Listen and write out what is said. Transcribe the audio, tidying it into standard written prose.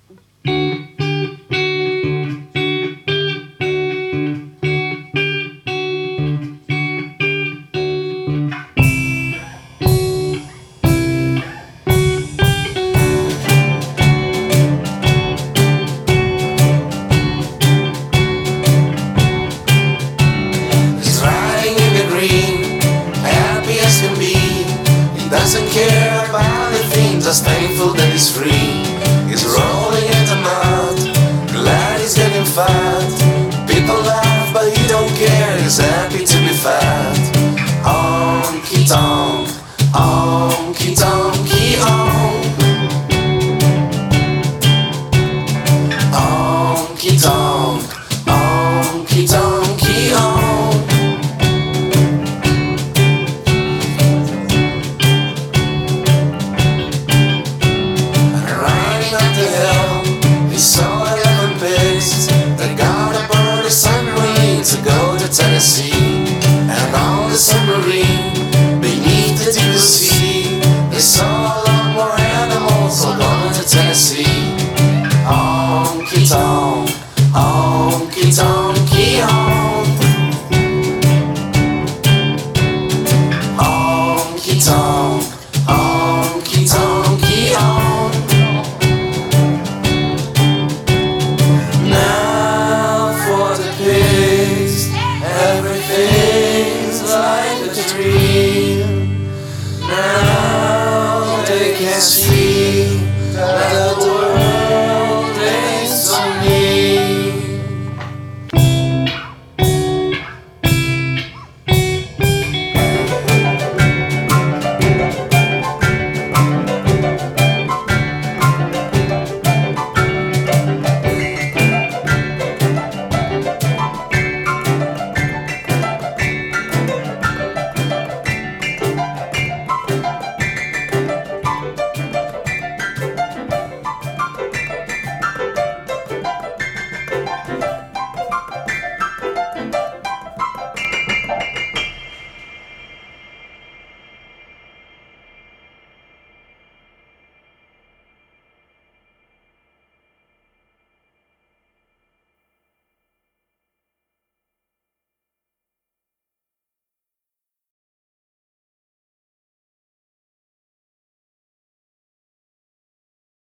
He's riding in the green, happy as can be. He doesn't care about the things, just thankful that he's free. He's rolling in the mud, glad he's getting fat. People laugh but he don't care, he's happy to be fat. Honky tonk, honky tonk.